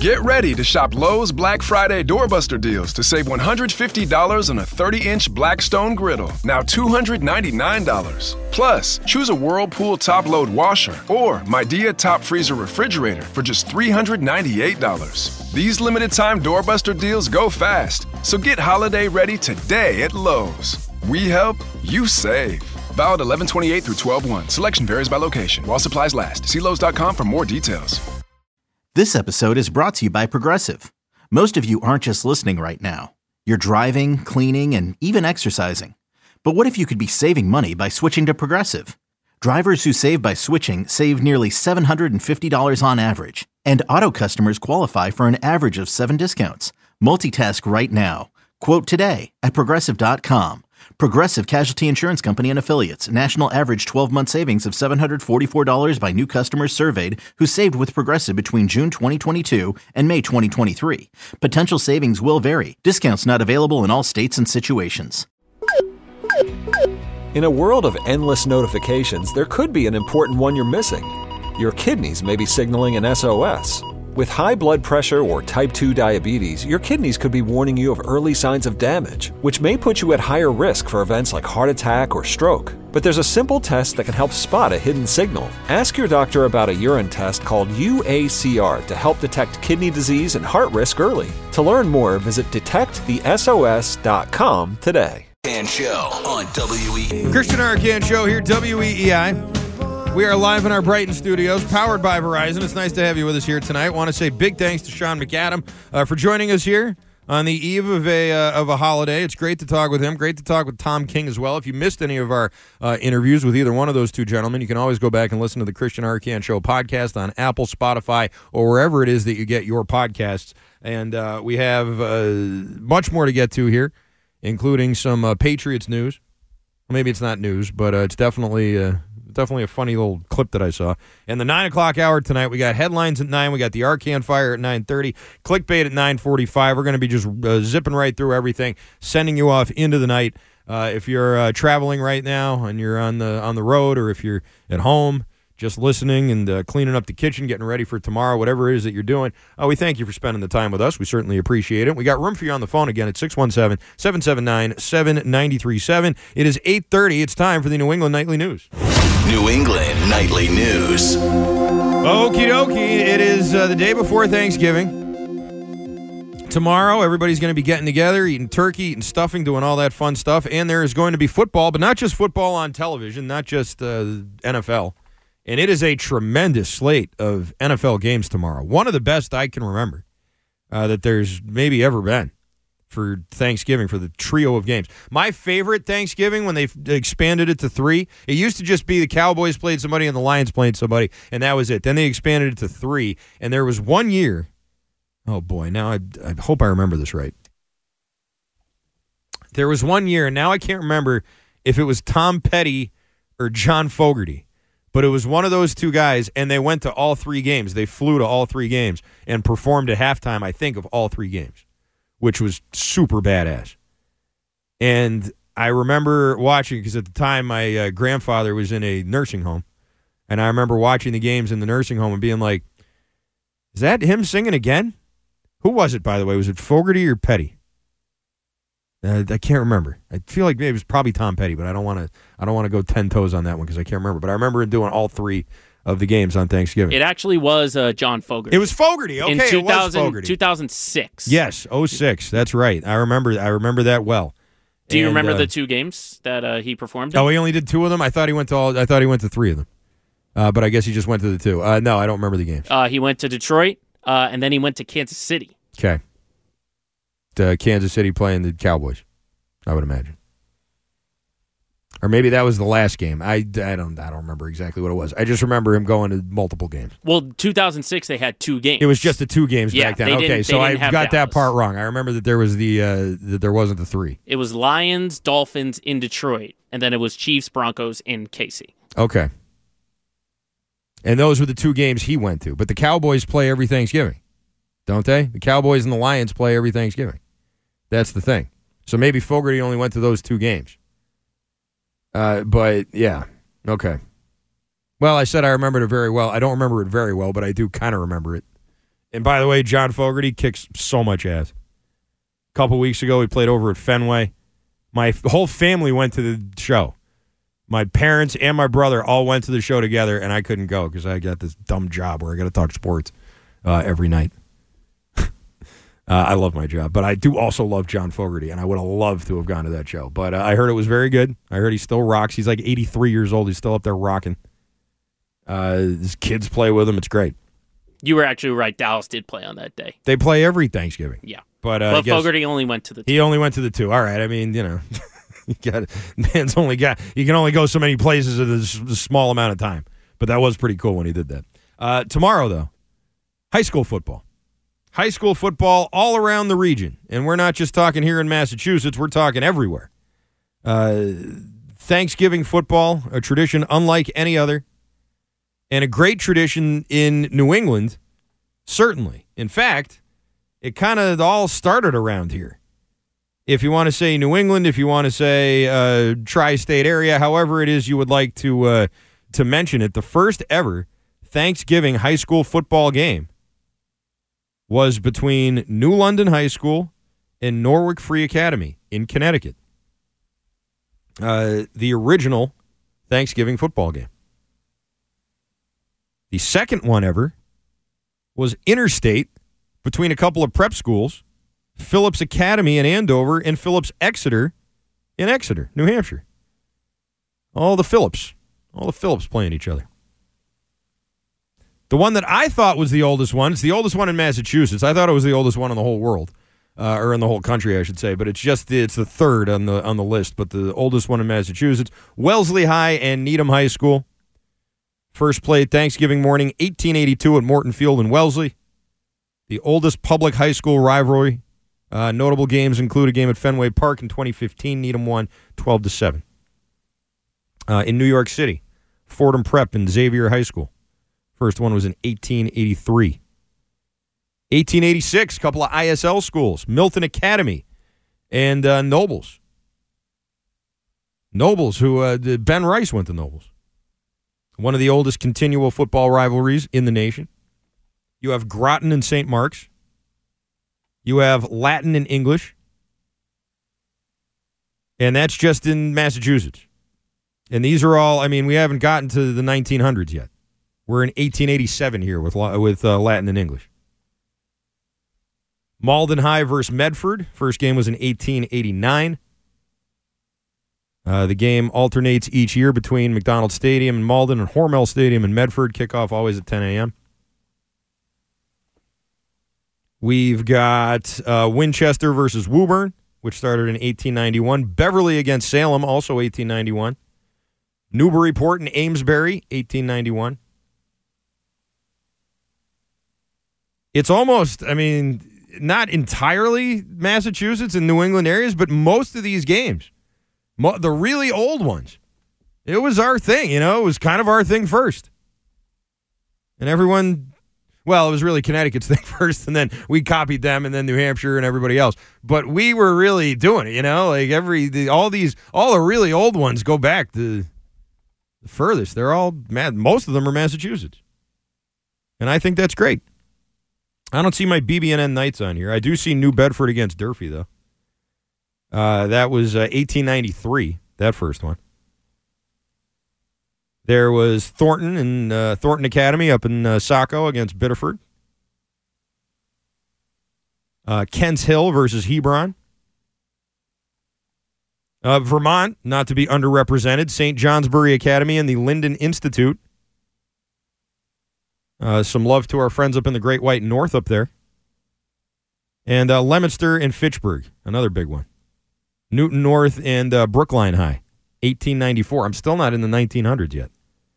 Get ready to shop Lowe's Black Friday Doorbuster deals to save $150 on a 30-inch Blackstone griddle, now $299. Plus, choose a Whirlpool top-load washer or Midea top freezer refrigerator for just $398. These limited-time Doorbuster deals go fast, so get holiday ready today at Lowe's. We help, you save. Valid 11/28 through 12/1. Selection varies by location. While supplies last. See Lowe's.com for more details. This episode is brought to you by Progressive. Most of you aren't just listening right now. You're driving, cleaning, and even exercising. But what if you could be saving money by switching to Progressive? Drivers who save by switching save nearly $750 on average. And auto customers qualify for an average of 7 discounts. Multitask right now. Quote today at Progressive.com. Progressive Casualty Insurance Company and Affiliates. National average 12-month savings of $744 by new customers surveyed who saved with Progressive between June 2022 and May 2023. Potential savings will vary. Discounts not available in all states and situations. In a world of endless notifications, there could be an important one you're missing. Your kidneys may be signaling an SOS. With high blood pressure or type 2 diabetes, your kidneys could be warning you of early signs of damage, which may put you at higher risk for events like heart attack or stroke. But there's a simple test that can help spot a hidden signal. Ask your doctor about a urine test called UACR to help detect kidney disease and heart risk early. To learn more, visit detectthesos.com today. And Show on WEEI. Christian Arcand Show here, WEEI. We are live in our Brighton studios, powered by Verizon. It's nice to have you with us here tonight. I want to say big thanks to Sean McAdam for joining us here on the eve of a holiday. It's great to talk with him. Great to talk with Tom King as well. If you missed any of our interviews with either one of those two gentlemen, you can always go back and listen to the Christian Arcand Show podcast on Apple, Spotify, or wherever it is that you get your podcasts. And we have much more to get to here, including some Patriots news. Well, maybe it's not news, but it's definitely a funny little clip that I saw. And the 9 o'clock hour tonight, we got headlines at 9. We got the Arcand Fire at 9:30. Clickbait at 9:45. We're going to be just zipping right through everything, sending you off into the night. If you're traveling right now and you're on the road, or if you're at home, just listening and cleaning up the kitchen, getting ready for tomorrow, whatever it is that you're doing, we thank you for spending the time with us. We certainly appreciate it. We got room for you on the phone again at 617-779-7937. It is 8:30. It's time for the New England Nightly News. New England Nightly News. Okie dokie. It is the day before Thanksgiving. Tomorrow, everybody's going to be getting together, eating turkey, eating stuffing, doing all that fun stuff. And there is going to be football, but not just football on television, not just NFL. And it is a tremendous slate of NFL games tomorrow. One of the best I can remember that there's maybe ever been for Thanksgiving, for the trio of games. My favorite Thanksgiving, when they expanded it to 3, it used to just be the Cowboys played somebody and the Lions played somebody, and that was it. Then they expanded it to 3, and there was one year. Oh, boy, now I hope I remember this right. There was one year, and now I can't remember if it was Tom Petty or John Fogerty. But it was one of those two guys, and they went to all 3 games. They flew to all 3 games and performed at halftime, I think, of all 3 games, which was super badass. And I remember watching, because at the time my grandfather was in a nursing home, and I remember watching the games in the nursing home and being like, is that him singing again? Who was it, by the way? Was it Fogerty or Petty? I can't remember. I feel like maybe it was probably Tom Petty, but I don't want to go 10 toes on that one because I can't remember. But I remember him doing all 3 of the games on Thanksgiving. It actually was John Fogerty. It was Fogerty. Okay, in it was Fogerty. 2006. Yes, 06. That's right. I remember that well. Do you remember the 2 games that he performed in? Oh, he only did 2 of them. I thought he went to 3 of them. But I guess he just went to the 2. No, I don't remember the games. He went to Detroit, and then he went to Kansas City. Okay. Kansas City playing the Cowboys, I would imagine. Or maybe that was the last game. I don't remember exactly what it was. I just remember him going to multiple games. Well, 2006 they had 2 games. It was just the 2 games back then. Okay, so I got that part wrong. I remember that there was that there wasn't the 3. It was Lions, Dolphins in Detroit, and then it was Chiefs, Broncos in KC. Okay. And those were the 2 games he went to. But the Cowboys play every Thanksgiving, don't they? The Cowboys and the Lions play every Thanksgiving. That's the thing. So maybe Fogerty only went to those 2 games. But, yeah. Okay. Well, I said I remembered it very well. I don't remember it very well, but I do kind of remember it. And by the way, John Fogerty kicks so much ass. A couple weeks ago, he played over at Fenway. My whole family went to the show. My parents and my brother all went to the show together, and I couldn't go because I got this dumb job where I got to talk sports every night. I love my job, but I do also love John Fogerty, and I would have loved to have gone to that show. But I heard it was very good. I heard he still rocks. He's like 83 years old. He's still up there rocking. His kids play with him. It's great. You were actually right. Dallas did play on that day. They play every Thanksgiving. Yeah. But Fogerty only went to the 2. He only went to the 2. All right. I mean, you know, you can only go so many places in a small amount of time. But that was pretty cool when he did that. Tomorrow, though, high school football. High school football all around the region. And we're not just talking here in Massachusetts. We're talking everywhere. Thanksgiving football, a tradition unlike any other. And a great tradition in New England, certainly. In fact, it kind of all started around here. If you want to say New England, if you want to say tri-state area, however it is you would like to mention it, the first ever Thanksgiving high school football game was between New London High School and Norwich Free Academy in Connecticut. The original Thanksgiving football game. The second one ever was interstate between a couple of prep schools, Phillips Academy in Andover and Phillips Exeter in Exeter, New Hampshire. All the Phillips playing each other. The one that I thought was the oldest one, it's the oldest one in Massachusetts. I thought it was the oldest one in the whole world, or in the whole country, I should say. But it's the third on the list. But the oldest one in Massachusetts, Wellesley High and Needham High School. First played Thanksgiving morning, 1882 at Morton Field in Wellesley. The oldest public high school rivalry. Notable games include a game at Fenway Park in 2015. Needham won 12-7. In New York City, Fordham Prep and Xavier High School. First one was in 1883. 1886, a couple of ISL schools, Milton Academy and Nobles. Nobles, who Ben Rice went to Nobles. One of the oldest continual football rivalries in the nation. You have Groton and St. Mark's. You have Latin and English. And that's just in Massachusetts. And these are all, I mean, we haven't gotten to the 1900s yet. We're in 1887 here with Latin and English. Malden High versus Medford. First game was in 1889. The game alternates each year between McDonald Stadium in Malden and Hormel Stadium in Medford. Kickoff always at 10 a.m. We've got Winchester versus Woburn, which started in 1891. Beverly against Salem, also 1891. Newburyport and Amesbury, 1891. It's almost, I mean, not entirely Massachusetts and New England areas, but most of these games, the really old ones, it was our thing, it was kind of our thing first. And everyone, well, it was really Connecticut's thing first, and then we copied them, and then New Hampshire and everybody else. But we were really doing it, like all the really old ones go back to the furthest. They're all, most of them are Massachusetts. And I think that's great. I don't see my BB&N Knights on here. I do see New Bedford against Durfee, though. That was 1893, that first one. There was Thornton and Thornton Academy up in Saco against Biddeford. Kents Hill versus Hebron. Vermont, not to be underrepresented, St. Johnsbury Academy and the Linden Institute. Some love to our friends up in the Great White North up there. And Leominster and Fitchburg, another big one. Newton North and Brookline High, 1894. I'm still not in the 1900s yet.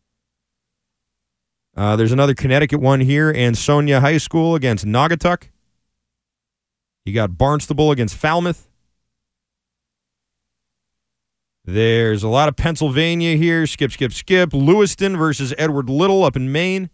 There's another Connecticut one here, Ansonia High School against Naugatuck. You got Barnstable against Falmouth. There's a lot of Pennsylvania here. Skip. Lewiston versus Edward Little up in Maine.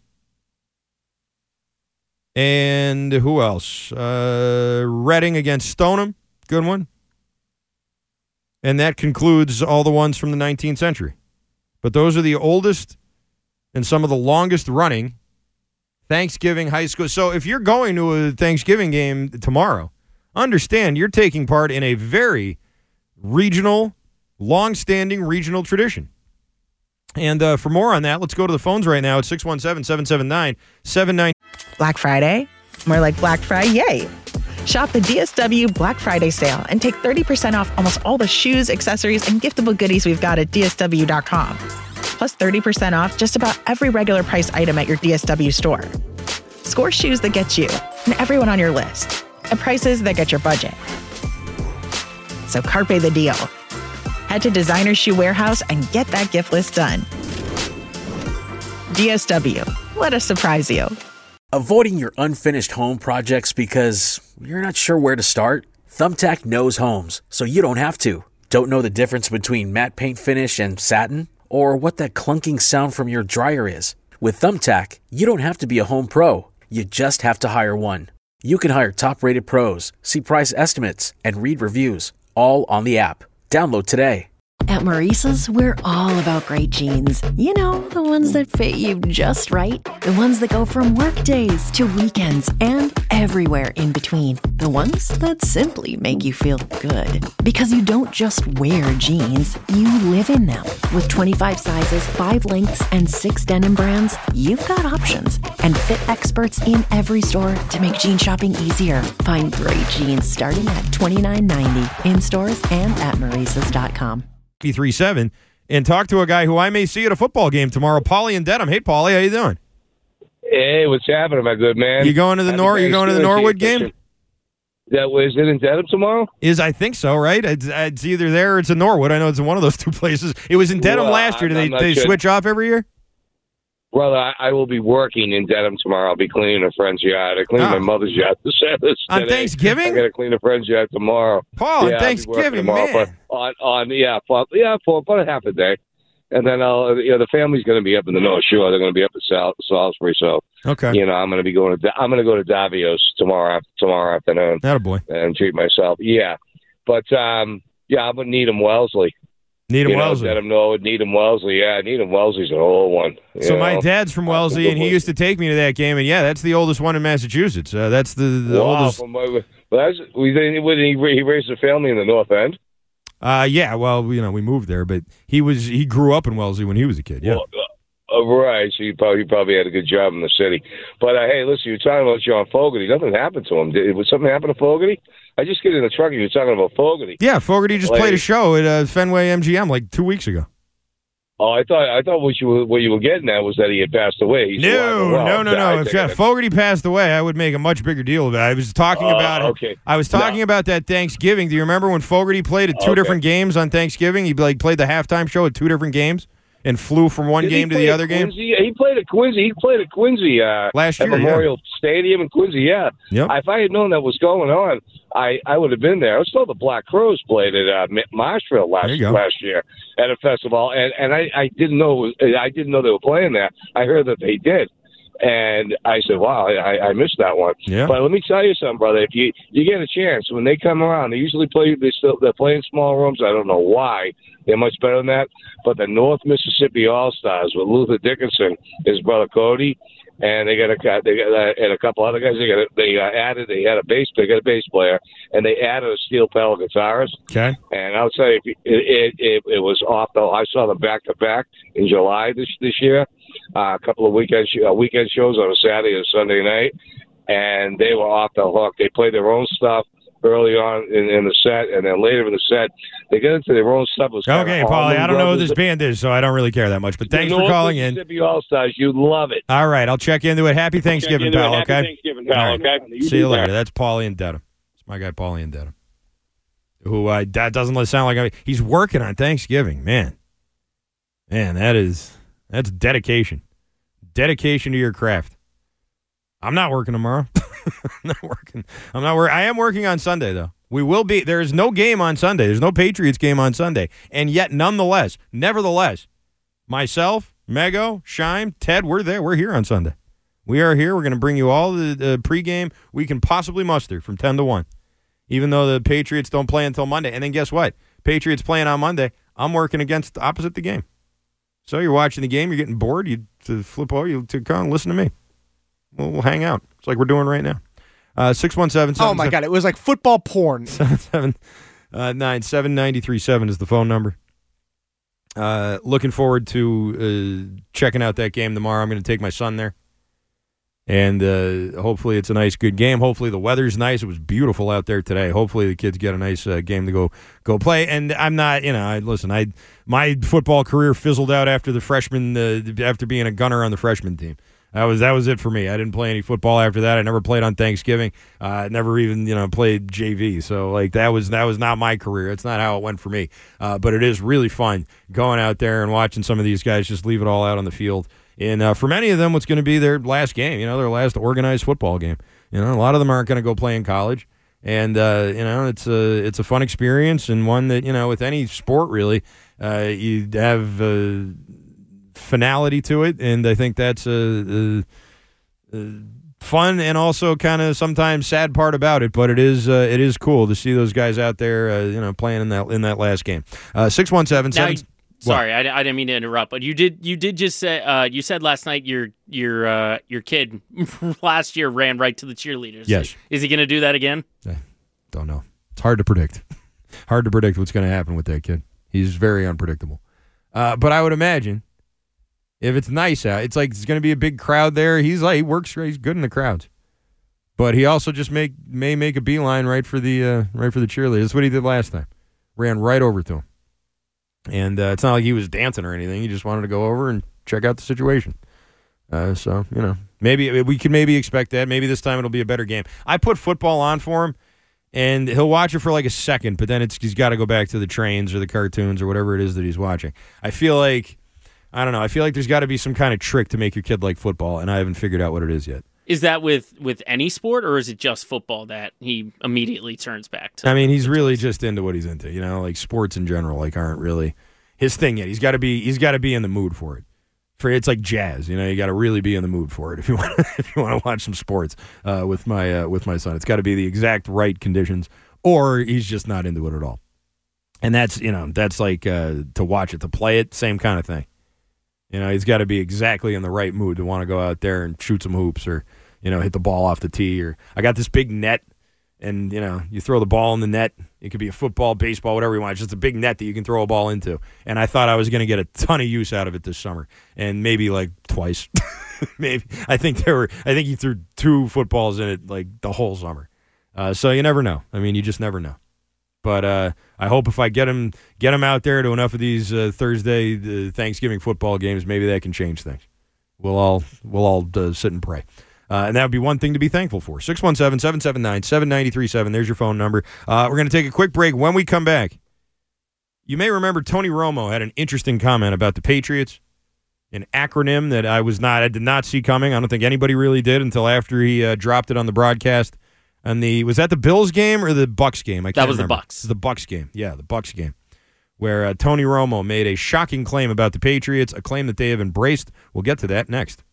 And who else? Reading against Stoneham. Good one. And that concludes all the ones from the 19th century. But those are the oldest and some of the longest running Thanksgiving high school. So if you're going to a Thanksgiving game tomorrow, understand you're taking part in a very regional, long-standing regional tradition. And for more on that, let's go to the phones right now at 617-779-79. Black Friday? More like Black Friday. Shop the DSW Black Friday sale and take 30% off almost all the shoes, accessories, and giftable goodies we've got at DSW.com. Plus 30% off just about every regular price item at your DSW store. Score shoes that get you and everyone on your list at prices that get your budget. So carpe the deal. Head to Designer Shoe Warehouse and get that gift list done. DSW. Let us surprise you. Avoiding your unfinished home projects because you're not sure where to start? Thumbtack knows homes, so you don't have to. Don't know the difference between matte paint finish and satin? Or what that clunking sound from your dryer is? With Thumbtack, you don't have to be a home pro. You just have to hire one. You can hire top-rated pros, see price estimates, and read reviews, all on the app. Download today. At Maurice's, we're all about great jeans. You know, the ones that fit you just right. The ones that go from work days to weekends and everywhere in between. The ones that simply make you feel good. Because you don't just wear jeans, you live in them. With 25 sizes, 5 lengths, and 6 denim brands, you've got options. And fit experts in every store to make jean shopping easier. Find great jeans starting at $29.90 in stores and at Maurice's.com. 3-7 and talk to a guy who I may see at a football game tomorrow, Paulie in Dedham. Hey, Paulie, how you doing? Hey, what's happening, my good man? You going to the Norwood game? Is it in Dedham tomorrow? I think so, right? It's either there or it's in Norwood. I know it's in one of those two places. It was in Dedham last year. Do they switch off every year? Well, I will be working in Dedham tomorrow. I'll be cleaning a friend's yard. I cleaned my mother's yard on Thanksgiving. I got to clean a friend's yard tomorrow. Paul, on Thanksgiving, man. For about a half a day, and then the family's going to be up in the North Shore. They're going to be up at Salisbury. So okay, I'm going to go to Davios tomorrow afternoon. Attaboy. And treat myself. Yeah, but I'm with Needham Wellesley. Wellesley. Let him know Needham Wellesley. Yeah, Needham Wellesley's an old one. So my dad's from Wellesley, and he used to take me to that game. And yeah, that's the oldest one in Massachusetts. That's the oldest. He raised a family in the North End. Yeah. Well, we moved there, but he grew up in Wellesley when he was a kid. Yeah. Right. So he probably had a good job in the city. But hey, listen, you're talking about John Fogerty. Nothing happened to him. Was something happen to Fogerty? I just get in the truck and you're talking about Fogerty. Yeah, Fogerty just played a show at Fenway MGM like 2 weeks ago. Oh, I thought what you were getting at was that he had passed away. No. If Fogerty passed away, I would make a much bigger deal of it. I was talking about it. Okay. I was talking about that Thanksgiving. Do you remember when Fogerty played at two different games on Thanksgiving? He played the halftime show at 2 different games and flew from one game to the other game. He played at Quincy. Last year, at Memorial Stadium in Quincy. Yeah. Yep. If I had known that was going on, I would have been there. I was told the Black Crows played at Marshville last year at a festival, and I didn't know they were playing that. I heard that they did. And I said, wow, I missed that one. Yeah. But let me tell you something, brother. If you get a chance, when they come around, they usually they're playing small rooms. I don't know why. They're much better than that. But the North Mississippi All-Stars with Luther Dickinson, his brother Cody, and they got a couple other guys. They got a bass player, and they added a steel pedal guitarist. Okay. And I'll tell you, it was off though. I saw them back to back in July this year. A couple of weekend shows on a Saturday and Sunday night, and they were off the hook. They played their own stuff early on in the set, and then later in the set, they get into their own stuff. Okay, Paulie, I don't know who this band is, so I don't really care that much, but thanks for calling in. Mississippi All-Stars, you'd love it. All right, I'll check into it. Happy Thanksgiving, pal, okay? Happy Thanksgiving, pal, okay? See you later. That's Paulie in Dedham. It's my guy, Paulie in Dedham, who that doesn't sound like he's working on Thanksgiving. Man, that's dedication. Dedication to your craft. I'm not working tomorrow. I'm not working. I am working on Sunday, though. We will be. There is no game on Sunday. There's no Patriots game on Sunday. And yet, nevertheless, myself, Mego, Shime, Ted, we're there. We're here on Sunday. We are here. We're going to bring you all the pregame we can possibly muster from 10 to 1, even though the Patriots don't play until Monday. And then guess what? Patriots playing on Monday. I'm working opposite the game. So you're watching the game, you're getting bored, you to flip over, you to come and listen to me. we'll hang out. It's like we're doing right now. 617. Oh my God! It was like football porn. 779-7937 is the phone number. Looking forward to checking out that game tomorrow. I'm going to take my son there. And hopefully it's a nice, good game. Hopefully the weather's nice. It was beautiful out there today. Hopefully the kids get a nice game to go play. And I'm not, my football career fizzled out after the freshman, after being a gunner on the freshman team. That was it for me. I didn't play any football after that. I never played on Thanksgiving. Never even played JV. So like that was not my career. It's not how it went for me. But it is really fun going out there and watching some of these guys just leave it all out on the field. And for many of them, what's going to be their last game, their last organized football game. A lot of them aren't going to go play in college. And, it's a fun experience and one that, with any sport really, you have finality to it. And I think that's a fun and also kind of sometimes sad part about it. But it is cool to see those guys out there, playing in that last game. 617-7. Sorry, I didn't mean to interrupt, but you did just say you said last night your kid last year ran right to the cheerleaders. Yes. Is he going to do that again? Don't know. It's hard to predict. Hard to predict what's going to happen with that kid. He's very unpredictable. But I would imagine if it's nice out, it's like it's going to be a big crowd there. He works. He's good in the crowds, but he also just may make a beeline right for the cheerleaders. That's what he did last time. Ran right over to him. And it's not like he was dancing or anything. He just wanted to go over and check out the situation. So, maybe we can expect that. Maybe this time it'll be a better game. I put football on for him, and he'll watch it for like a second, but then he's got to go back to the trains or the cartoons or whatever it is that he's watching. I feel like there's got to be some kind of trick to make your kid like football, and I haven't figured out what it is yet. Is that with any sport, or is it just football that he immediately turns back to? I mean, he's really just into what he's into. Like sports in general, like aren't really his thing yet. He's got to be in the mood for it. It's like jazz. You got to really be in the mood for it if you want to watch some sports with my son. It's got to be the exact right conditions, or he's just not into it at all. And that's like to watch it, to play it, same kind of thing. He's got to be exactly in the right mood to want to go out there and shoot some hoops or, hit the ball off the tee. Or I got this big net, and, you throw the ball in the net. It could be a football, baseball, whatever you want. It's just a big net that you can throw a ball into. And I thought I was going to get a ton of use out of it this summer, and maybe like twice. Maybe I think he threw 2 footballs in it like the whole summer. So you never know. I mean, you just never know. But I hope if I get him out there to enough of these Thursday Thanksgiving football games, maybe that can change things. We'll all sit and pray. And that would be one thing to be thankful for. 617-779-7937. There's your phone number. We're going to take a quick break. When we come back, you may remember Tony Romo had an interesting comment about the Patriots, an acronym that I did not see coming. I don't think anybody really did until after he dropped it on the broadcast. And was that the Bills game or the Bucs game? I can't remember. The Bucs. The Bucs game. Yeah, the Bucs game, where Tony Romo made a shocking claim about the Patriots, a claim that they have embraced. We'll get to that next.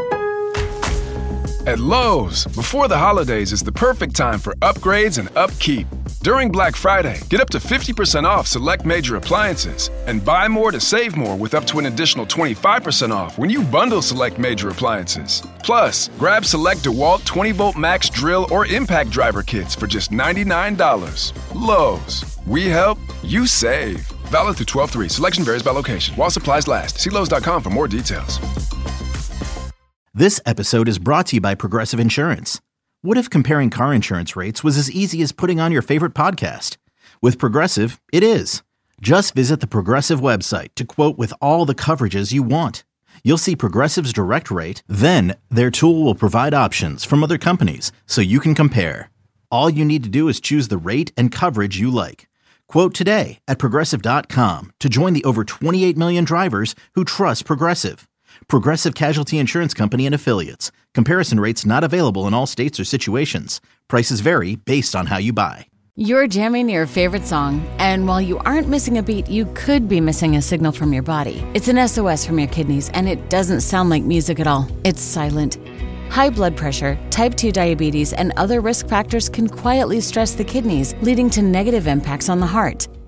At Lowe's, before the holidays is the perfect time for upgrades and upkeep. During Black Friday, get up to 50% off select major appliances and buy more to save more with up to an additional 25% off when you bundle select major appliances. Plus, grab select DeWalt 20-volt max drill or impact driver kits for just $99. Lowe's, we help, you save. Valid through 12/3. Selection varies by location. While supplies last. See Lowe's.com for more details. This episode is brought to you by Progressive Insurance. What if comparing car insurance rates was as easy as putting on your favorite podcast? With Progressive, it is. Just visit the Progressive website to quote with all the coverages you want. You'll see Progressive's direct rate, then their tool will provide options from other companies so you can compare. All you need to do is choose the rate and coverage you like. Quote today at Progressive.com to join the over 28 million drivers who trust Progressive. Progressive Casualty Insurance Company and Affiliates. Comparison rates not available in all states or situations. Prices vary based on how you buy. You're jamming your favorite song, and while you aren't missing a beat, you could be missing a signal from your body. It's an SOS from your kidneys, and it doesn't sound like music at all. It's silent. High blood pressure, type 2 diabetes, and other risk factors can quietly stress the kidneys, leading to negative impacts on the heart.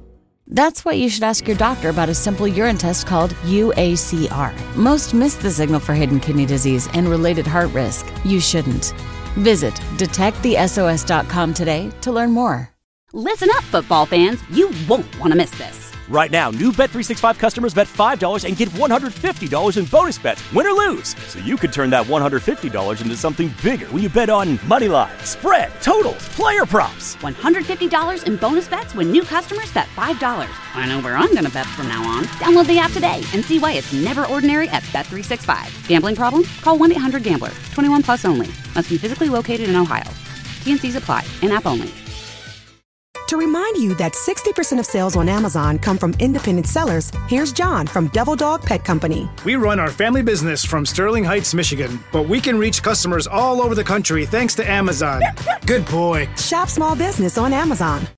That's why you should ask your doctor about a simple urine test called UACR. Most miss the signal for hidden kidney disease and related heart risk. You shouldn't. Visit detectthesos.com today to learn more. Listen up, football fans. You won't want to miss this. Right now, new Bet365 customers bet $5 and get $150 in bonus bets, win or lose. So you could turn that $150 into something bigger when you bet on money line, spread, totals, player props. $150 in bonus bets when new customers bet $5. I know where I'm going to bet from now on. Download the app today and see why it's never ordinary at Bet365. Gambling problem? Call 1-800-GAMBLER. 21 plus only. Must be physically located in Ohio. T&Cs apply. In-app only. To remind you that 60% of sales on Amazon come from independent sellers, here's John from Devil Dog Pet Company. We run our family business from Sterling Heights, Michigan, but we can reach customers all over the country thanks to Amazon. Good boy. Shop small business on Amazon.